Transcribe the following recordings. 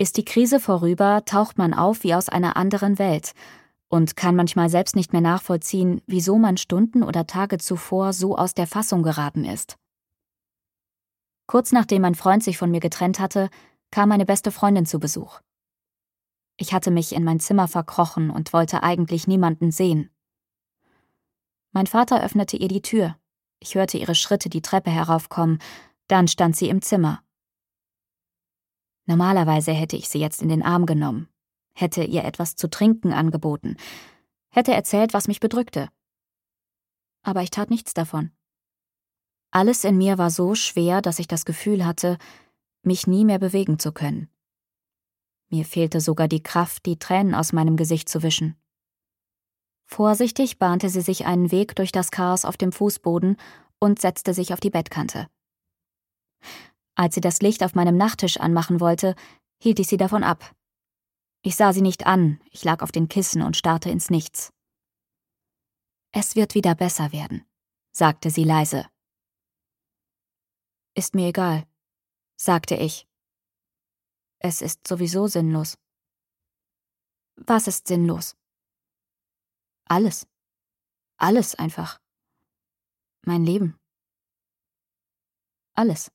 Ist die Krise vorüber, taucht man auf wie aus einer anderen Welt und kann manchmal selbst nicht mehr nachvollziehen, wieso man Stunden oder Tage zuvor so aus der Fassung geraten ist. Kurz nachdem mein Freund sich von mir getrennt hatte, kam meine beste Freundin zu Besuch. Ich hatte mich in mein Zimmer verkrochen und wollte eigentlich niemanden sehen. Mein Vater öffnete ihr die Tür. Ich hörte ihre Schritte die Treppe heraufkommen, dann stand sie im Zimmer. Normalerweise hätte ich sie jetzt in den Arm genommen, hätte ihr etwas zu trinken angeboten, hätte erzählt, was mich bedrückte. Aber ich tat nichts davon. Alles in mir war so schwer, dass ich das Gefühl hatte, mich nie mehr bewegen zu können. Mir fehlte sogar die Kraft, die Tränen aus meinem Gesicht zu wischen. Vorsichtig bahnte sie sich einen Weg durch das Chaos auf dem Fußboden und setzte sich auf die Bettkante. Als sie das Licht auf meinem Nachttisch anmachen wollte, hielt ich sie davon ab. Ich sah sie nicht an, ich lag auf den Kissen und starrte ins Nichts. »Es wird wieder besser werden«, sagte sie leise. »Ist mir egal«, sagte ich. »Es ist sowieso sinnlos.« »Was ist sinnlos?« »Alles. Alles einfach. Mein Leben. Alles.«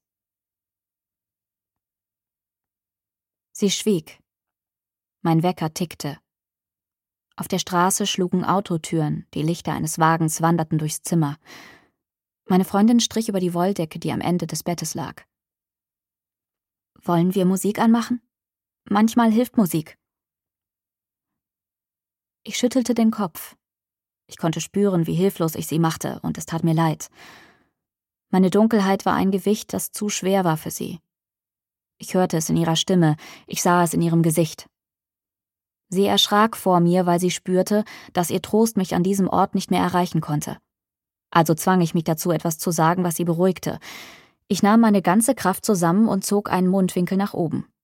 Sie schwieg. Mein Wecker tickte. Auf der Straße schlugen Autotüren, die Lichter eines Wagens wanderten durchs Zimmer. Meine Freundin strich über die Wolldecke, die am Ende des Bettes lag. »Wollen wir Musik anmachen? Manchmal hilft Musik.« Ich schüttelte den Kopf. Ich konnte spüren, wie hilflos ich sie machte, und es tat mir leid. Meine Dunkelheit war ein Gewicht, das zu schwer war für sie. Ich hörte es in ihrer Stimme, ich sah es in ihrem Gesicht. Sie erschrak vor mir, weil sie spürte, dass ihr Trost mich an diesem Ort nicht mehr erreichen konnte. Also zwang ich mich dazu, etwas zu sagen, was sie beruhigte. Ich nahm meine ganze Kraft zusammen und zog einen Mundwinkel nach oben.